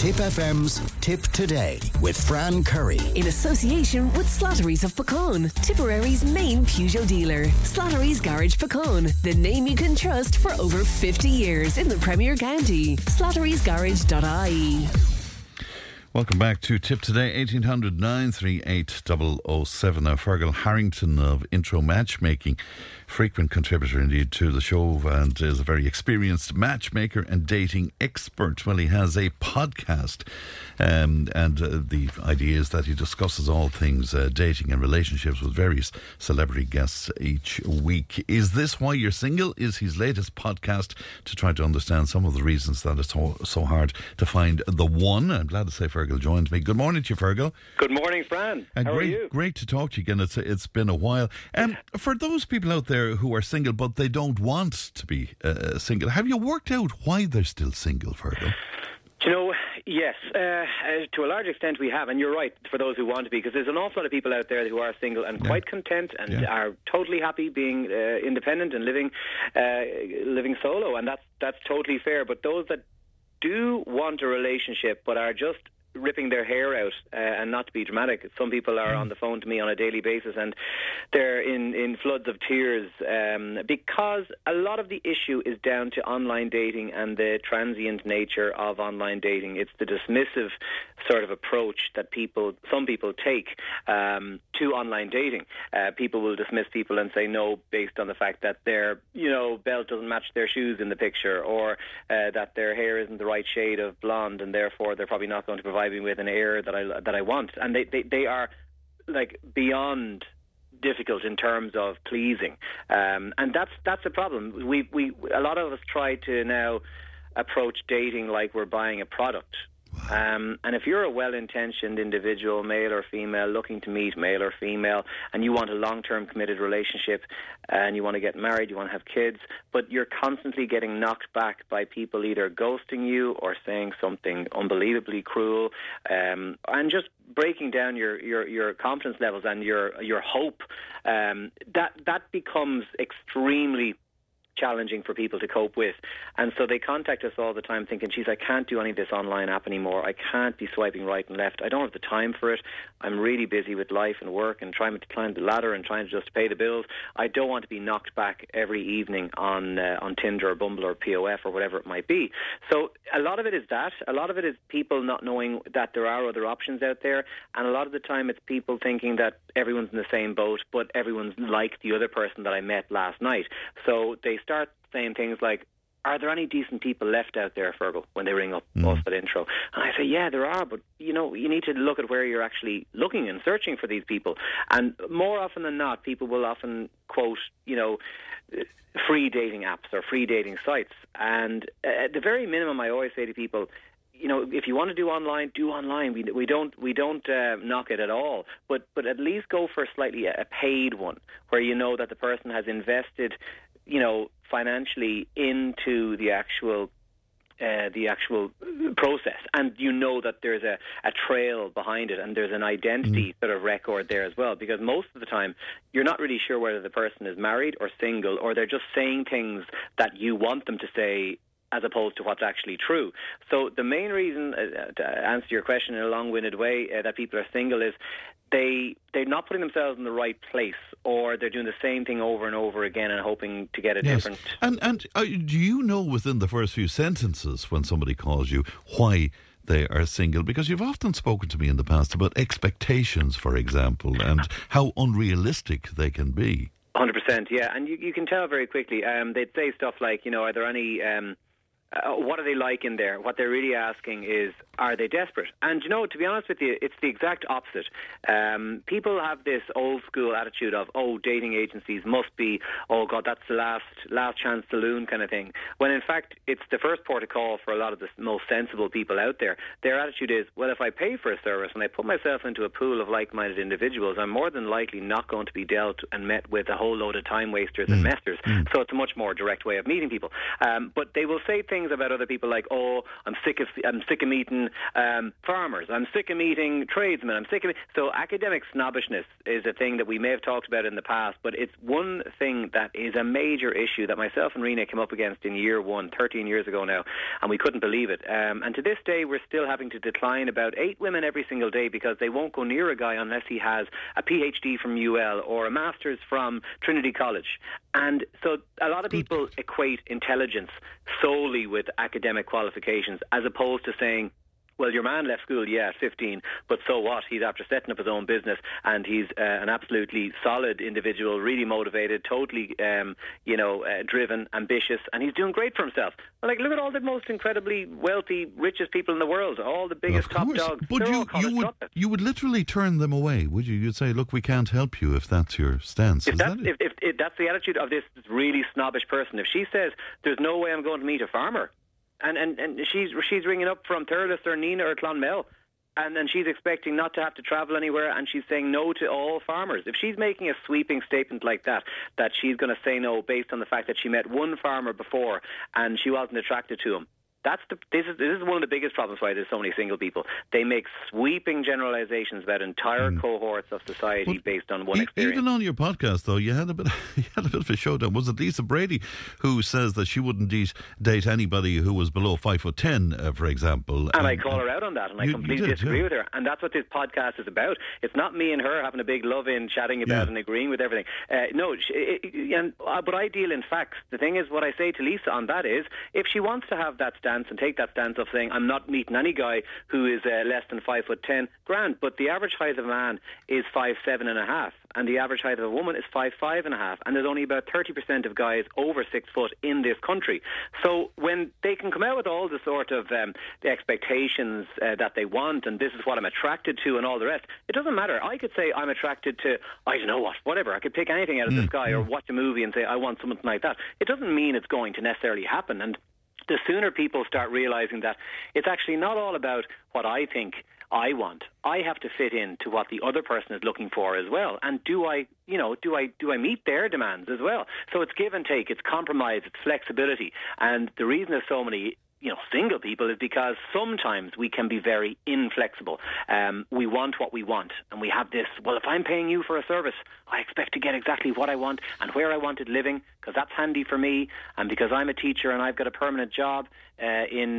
Tip FM's Tip Today with Fran Curry. In association with Slattery's of Puckane, Tipperary's main Peugeot dealer. Slattery's Garage Puckane, the name you can trust for over 50 years in the Premier County. Slattery'sGarage.ie. Welcome back to Tip Today, 1800 938 007. Now, Fergal Harrington of Intro Matchmaking, frequent contributor indeed to the show, and is a very experienced matchmaker and dating expert. Well, he has a podcast, and the idea is that he discusses all things dating and relationships with various celebrity guests each week. Is This Why You're Single? Is his latest podcast to try to understand some of the reasons that it's so hard to find the one. I'm glad to say Fergal joins me. Good morning to you, Fergal. Good morning, Fran. How are you? Great to talk to you again. It's been a while. For those people out there who are single but they don't want to be single, have you worked out why they're still single, Fergal? Do you know, yes, to a large extent we have, and you're right, for those who want to be, because there's an awful lot of people out there who are single and quite content and are totally happy being independent and living solo, and that's totally fair. But those that do want a relationship but are just ripping their hair out, and not to be dramatic, some people are on the phone to me on a daily basis and they're in floods of tears, because a lot of the issue is down to online dating and the transient nature of online dating. It's the dismissive sort of approach that some people take to online dating. People will dismiss people and say no based on the fact that their belt doesn't match their shoes in the picture, or that their hair isn't the right shade of blonde, and therefore they're probably not going to provide me with an heir that I want. And they are like beyond difficult in terms of pleasing, and that's a problem. We a lot of us try to now approach dating like we're buying a product. And if you're a well-intentioned individual, male or female, looking to meet male or female, and you want a long-term committed relationship, and you want to get married, you want to have kids, but you're constantly getting knocked back by people either ghosting you or saying something unbelievably cruel, and just breaking down your confidence levels and your hope, that becomes extremely challenging for people to cope with. And so they contact us all the time thinking, geez, I can't do any of this online app anymore. I can't be swiping right and left. I don't have the time for it. I'm really busy with life and work and trying to climb the ladder and trying to just pay the bills. I don't want to be knocked back every evening on Tinder or Bumble or POF or whatever it might be. So a lot of it is that. A lot of it is people not knowing that there are other options out there. And a lot of the time it's people thinking that everyone's in the same boat, but everyone's like the other person that I met last night. So they start saying things like, are there any decent people left out there, Fergal, when they ring up us at Intro? And I say, yeah, there are, but you need to look at where you're actually looking and searching for these people. And more often than not, people will often quote, free dating apps or free dating sites. And at the very minimum, I always say to people, if you want to do online, do online. We don't knock it at all. But at least go for slightly a paid one, where you know that the person has invested, financially into the actual process, and you know that there's a trail behind it, and there's an identity sort of record there as well, because most of the time you're not really sure whether the person is married or single, or they're just saying things that you want them to say as opposed to what's actually true. So the main reason, to answer your question in a long-winded way, that people are single is they're not putting themselves in the right place, or they're doing the same thing over and over again and hoping to get a different... And do you know within the first few sentences when somebody calls you why they are single? Because you've often spoken to me in the past about expectations, for example, and how unrealistic they can be. 100%, yeah. And you can tell very quickly. They'd say stuff like, are there any... what are they like in there? What they're really asking is, are they desperate? And, to be honest with you, it's the exact opposite. People have this old school attitude of, dating agencies must be, oh God, that's the last chance saloon kind of thing. When in fact, it's the first port of call for a lot of the most sensible people out there. Their attitude is, well, if I pay for a service and I put myself into a pool of like-minded individuals, I'm more than likely not going to be dealt and met with a whole load of time wasters and messers. So it's a much more direct way of meeting people. But they will say things about other people like, I'm sick of meeting meeting farmers. I'm sick of meeting tradesmen. I'm sick of So academic snobbishness is a thing that we may have talked about in the past, but it's one thing that is a major issue that myself and Rena came up against in year one, 13 years ago now, and we couldn't believe it. And to this day, we're still having to decline about 8 women every single day because they won't go near a guy unless he has a PhD from UL or a master's from Trinity College. And so a lot of people equate intelligence solely with academic qualifications, as opposed to saying, well, your man left school, at 15, but so what? He's after setting up his own business, and he's an absolutely solid individual, really motivated, totally, driven, ambitious, and he's doing great for himself. Like, look at all the most incredibly wealthy, richest people in the world, all the biggest top dogs. But you would literally turn them away, would you? You'd say, look, we can't help you if that's your stance. If that's the attitude of this really snobbish person, if she says, there's no way I'm going to meet a farmer, and she's ringing up from Thurles or Nina or Clonmel, and then she's expecting not to have to travel anywhere, and she's saying no to all farmers. If she's making a sweeping statement like that she's going to say no based on the fact that she met one farmer before and she wasn't attracted to him, this is one of the biggest problems why there's so many single people. They make sweeping generalizations about entire cohorts of society based on one experience. Even on your podcast, though, you had a bit of a showdown. Was it Lisa Brady who says that she wouldn't date anybody who was below 5'10", for example? And I call her out on that, and I completely disagree with her. And that's what this podcast is about. It's not me and her having a big love-in, chatting about and agreeing with everything. But I deal in facts. The thing is, what I say to Lisa on that is, if she wants to have that stance and take that stance of saying, I'm not meeting any guy who is less than 5'10", grand, but the average height of a man is 5'7.5", and the average height of a woman is 5'5.5", and there's only about 30% of guys over 6 foot in this country. So when they can come out with all the sort of the expectations that they want, and this is what I'm attracted to and all the rest, it doesn't matter. I could say I'm attracted to, I don't know whatever. I could pick anything out of the sky or watch a movie and say I want something like that. It doesn't mean it's going to necessarily happen. And the sooner people start realising that it's actually not all about what I think I want. I have to fit in to what the other person is looking for as well. And do I meet their demands as well? So it's give and take, it's compromise, it's flexibility. And the reason there's so many single people is because sometimes we can be very inflexible. We want what we want, and we have this, well, if I'm paying you for a service, I expect to get exactly what I want and where I want it living, because that's handy for me, and because I'm a teacher and I've got a permanent job in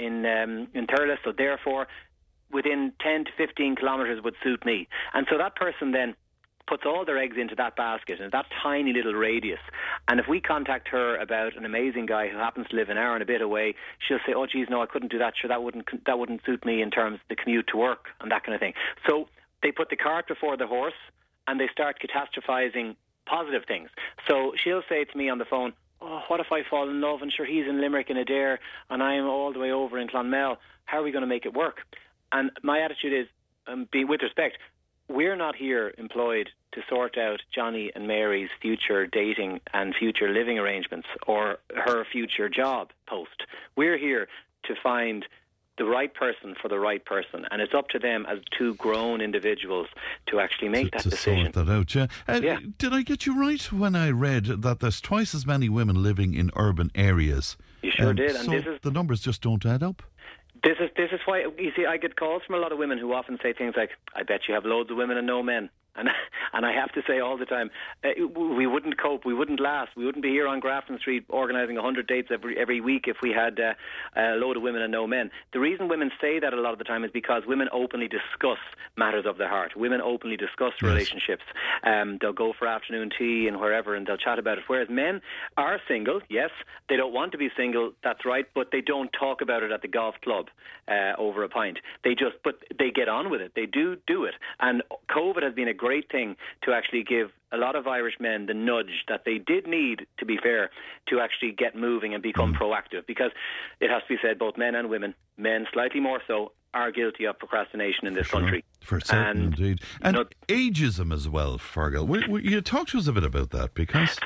Thurles, so therefore within 10 to 15 kilometres would suit me. And so that person then puts all their eggs into that basket and that tiny little radius. And if we contact her about an amazing guy who happens to live an hour and a bit away, she'll say, oh geez, no, I couldn't do that. Sure, that wouldn't suit me in terms of the commute to work and that kind of thing. So they put the cart before the horse and they start catastrophizing positive things. So she'll say to me on the phone, oh, what if I fall in love and sure he's in Limerick and Adair and I'm all the way over in Clonmel? How are we going to make it work? And my attitude is, with respect, we're not here employed to sort out Johnny and Mary's future dating and future living arrangements or her future job post. We're here to find the right person for the right person, and it's up to them as two grown individuals to actually make that decision. To sort that out, yeah. Did I get you right when I read that there's twice as many women living in urban areas? You sure did. And the numbers just don't add up. This is why, you see, I get calls from a lot of women who often say things like, I bet you have loads of women and no men. And I have to say all the time, we wouldn't cope, we wouldn't last, we wouldn't be here on Grafton Street organising 100 dates every week if we had a load of women and no men. The reason women say that a lot of the time is because women openly discuss matters of their heart. Women openly discuss relationships. They'll go for afternoon tea and wherever and they'll chat about it. Whereas men are single, yes, they don't want to be single, that's right, but they don't talk about it at the golf club over a pint. But they get on with it. They do it. And COVID has been a great thing to actually give a lot of Irish men the nudge that they did need, to be fair, to actually get moving and become proactive. Because it has to be said, both men and women, men slightly more so, are guilty of procrastination in this country. For certain, indeed. And ageism as well, Fergal. Will you talk to us a bit about that? Because...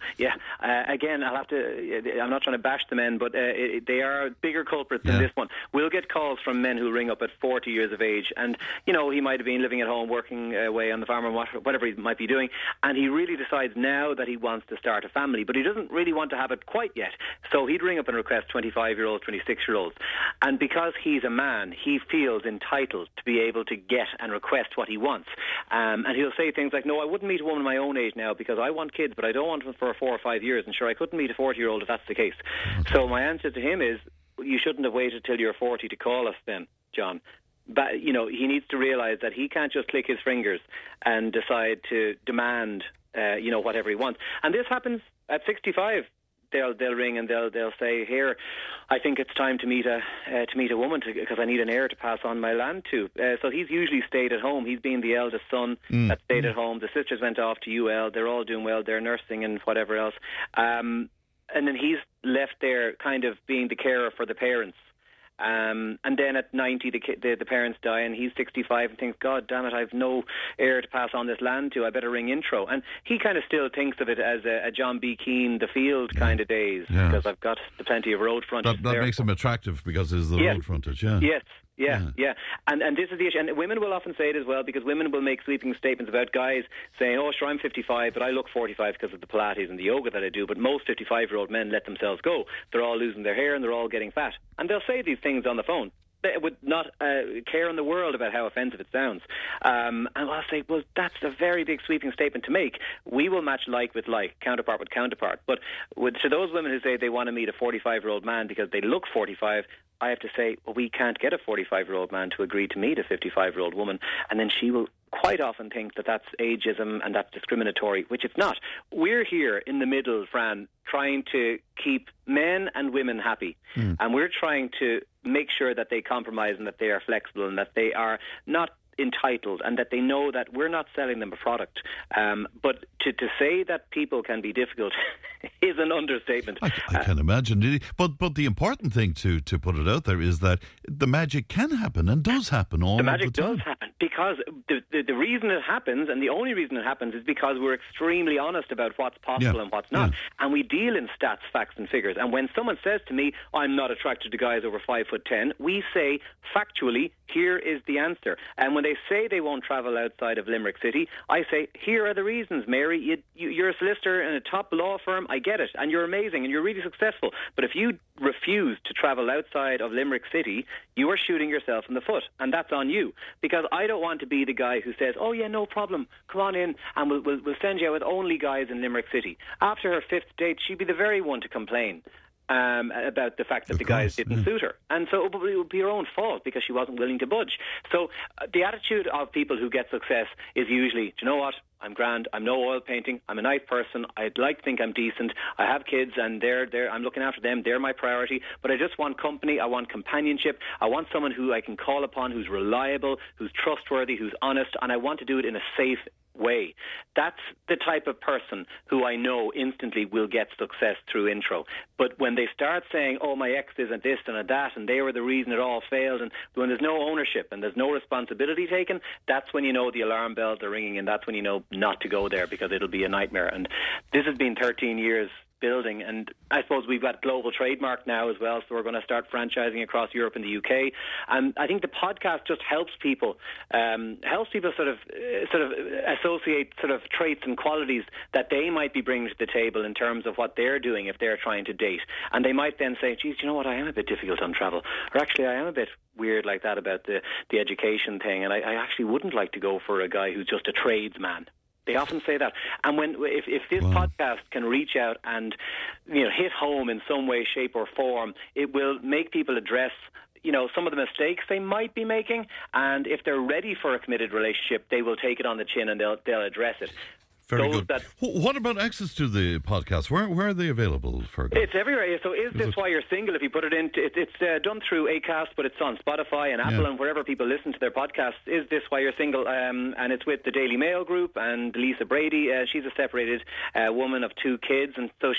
Again, I'll have to... I'm not trying to bash the men, but they are bigger culprits than this one. We'll get calls from men who ring up at 40 years of age, and, he might have been living at home, working away on the farm, or whatever he might be doing, and he really decides now that he wants to start a family, but he doesn't really want to have it quite yet. So he'd ring up and request 25-year-olds, 26-year-olds. And because he's a man, he feels entitled to be able to get and request what he wants. And he'll say things like, no, I wouldn't meet a woman my own age now because I want kids, but I don't want them for 4 or 5 years. And sure, I couldn't meet a 40-year-old if that's the case. So my answer to him is, you shouldn't have waited till you're 40 to call us then, John. But, he needs to realise that he can't just click his fingers and decide to demand, whatever he wants. And this happens at 65. They'll ring and they'll say, here, I think it's time to meet a woman because I need an heir to pass on my land to. So he's usually stayed at home. He's been the eldest son that stayed at home. The sisters went off to UL. They're all doing well. They're nursing and whatever else. And then he's left there kind of being the carer for the parents. And then at 90, the parents die, and he's 65 and thinks, God damn it, I've no heir to pass on this land to. I better ring Intro. And he kind of still thinks of it as a John B. Keane, the field kind of days, because I've got plenty of road frontage. That makes him attractive because there's the road frontage, Yes. Yeah. And this is the issue. And women will often say it as well, because women will make sweeping statements about guys saying, oh, sure, I'm 55, but I look 45 because of the Pilates and the yoga that I do. But most 55-year-old men let themselves go. They're all losing their hair and they're all getting fat. And they'll say these things on the phone. They would not care in the world about how offensive it sounds. And I'll say, well, that's a very big sweeping statement to make. We will match like with like, counterpart with counterpart. But to those women who say they want to meet a 45-year-old man because they look 45, I have to say, well, we can't get a 45-year-old man to agree to meet a 55-year-old woman. And then she will quite often think that that's ageism and that's discriminatory, which it's not. We're here in the middle, Fran, trying to keep men and women happy. And we're trying to make sure that they compromise and that they are flexible and that they are not entitled and that they know that we're not selling them a product. But to say that people can be difficult is an understatement. I can imagine. But the important thing to put it out there is that the magic can happen and does happen all the time. The magic does happen because the reason it happens, and the only reason it happens, is because we're extremely honest about what's possible and what's not. And we deal in stats, facts and figures. And when someone says to me, I'm not attracted to guys over 5'10", we say factually, here is the answer. And when they say they won't travel outside of Limerick City, I say, here are the reasons, Mary. You're a solicitor in a top law firm, I get it, and you're amazing and you're really successful. But if you refuse to travel outside of Limerick City, you are shooting yourself in the foot, and that's on you. Because I don't want to be the guy who says, oh yeah, no problem, come on in and we'll send you out with only guys in Limerick City. After her 5th date, she'd be the very one to complain about the fact that the guys didn't suit her. And so it would be her own fault because she wasn't willing to budge. So the attitude of people who get success is usually, do you know what? I'm grand, I'm no oil painting, I'm a nice person, I'd like to think I'm decent, I have kids and I'm looking after them, they're my priority, but I just want company, I want companionship, I want someone who I can call upon, who's reliable, who's trustworthy, who's honest, and I want to do it in a safe way. That's the type of person who I know instantly will get success through Intro. But when they start saying, oh, my ex isn't this and that, and they were the reason it all failed, and when there's no ownership and there's no responsibility taken, that's when you know the alarm bells are ringing, and that's when you know not to go there because it'll be a nightmare. And this has been 13 years building, and I suppose we've got global trademark now as well, so we're going to start franchising across Europe and the UK. And I think the podcast just helps people sort of associate sort of traits and qualities that they might be bringing to the table in terms of what they're doing if they're trying to date. And they might then say, geez, you know what, I am a bit difficult on travel, or actually I am a bit weird like that about the education thing, and I actually wouldn't like to go for a guy who's just a tradesman. They often say that. And if this podcast can reach out and hit home in some way, shape or form, it will make people address some of the mistakes they might be making, and if they're ready for a committed relationship, they will take it on the chin and they'll address it. Very good. What about access to the podcast? Where are they available, Fergal? It's everywhere. So Is This Why You're Single? If you put it into, it's done through Acast, but it's on Spotify and Apple and wherever people listen to their podcasts. Is This Why You're Single? And it's with the Daily Mail Group and Lisa Brady. She's a separated woman of 2 kids, and so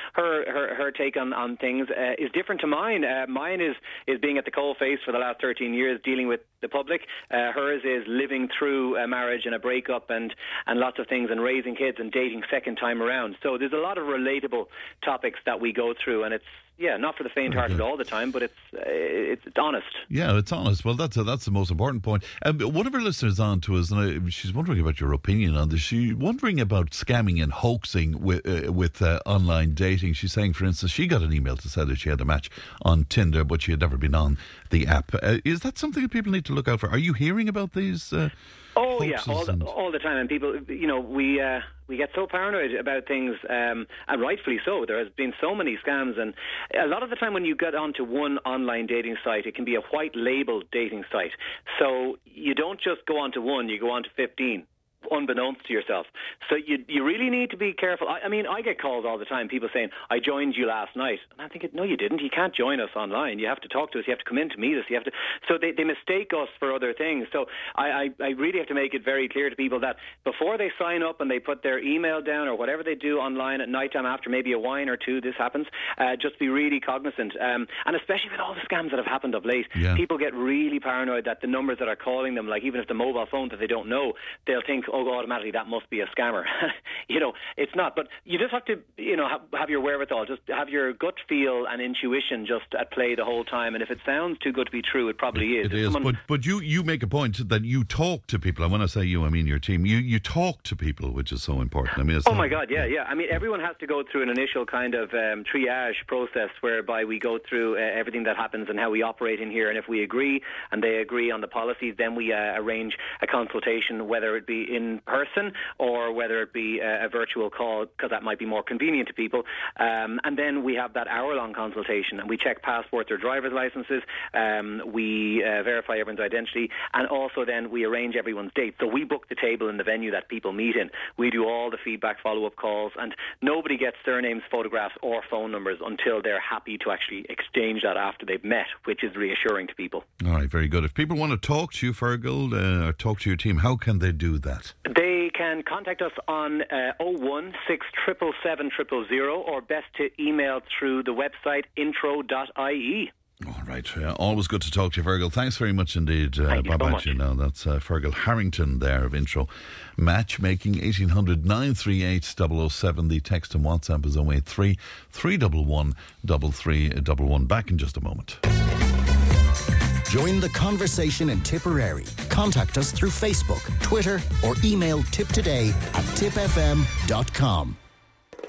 her take on things is different to mine. Mine is being at the coalface for the last 13 years, dealing with the public. Hers is living through a marriage and a breakup and lots of things, and raising kids and dating second time around. So there's a lot of relatable topics that we go through, and it's not for the faint-hearted all the time, but it's honest. Yeah, it's honest. Well, that's the most important point. One of our listeners on to us, and she's wondering about your opinion on this. She's wondering about scamming and hoaxing with online dating. She's saying, for instance, she got an email to say that she had a match on Tinder, but she had never been on the app. Is that something that people need to look out for? Are you hearing about these? All the time, and people, we get so paranoid about things, and rightfully so. There has been so many scams, and a lot of the time when you get onto one online dating site, it can be a white label dating site. So you don't just go onto one, you go onto 15. Unbeknownst to yourself. So you really need to be careful. I mean, I get calls all the time, people saying, I joined you last night. And I'm thinking, no, you didn't. You can't join us online. You have to talk to us. You have to come in to meet us. So they mistake us for other things. So I really have to make it very clear to people that before they sign up and they put their email down or whatever they do online at night time after maybe a wine or two, this happens, just be really cognizant. And especially with all the scams that have happened of late, people get really paranoid that the numbers that are calling them, like even if the mobile phone that they don't know, they'll think, oh, automatically that must be a scammer. It's not. But you just have to, have your wherewithal. Just have your gut feel and intuition just at play the whole time. And if it sounds too good to be true, it probably is. It is. But you make a point that you talk to people. And when I say you, I mean your team. You talk to people, which is so important. I mean, my God, yeah. I mean, everyone has to go through an initial kind of triage process whereby we go through everything that happens and how we operate in here. And if we agree and they agree on the policies, then we arrange a consultation, whether it be in person or whether it be a virtual call, because that might be more convenient to people. And then we have that hour-long consultation, and we check passports or driver's licenses. We verify everyone's identity, and also then we arrange everyone's date. So we book the table in the venue that people meet in. We do all the feedback, follow-up calls, and nobody gets surnames, photographs, or phone numbers until they're happy to actually exchange that after they've met, which is reassuring to people. All right, very good. If people want to talk to you, Fergal, or talk to your team, how can they do that? They can contact us on 016777000, or best to email through the website intro.ie. All right. Always good to talk to you, Fergal. Thanks very much indeed. Thank you so much. That's Fergal Harrington there of Intro Matchmaking. 1800 938 007. The text and WhatsApp is 083 311 3311. Back in just a moment. Join the conversation in Tipperary. Contact us through Facebook, Twitter, or email tiptoday@tipfm.com.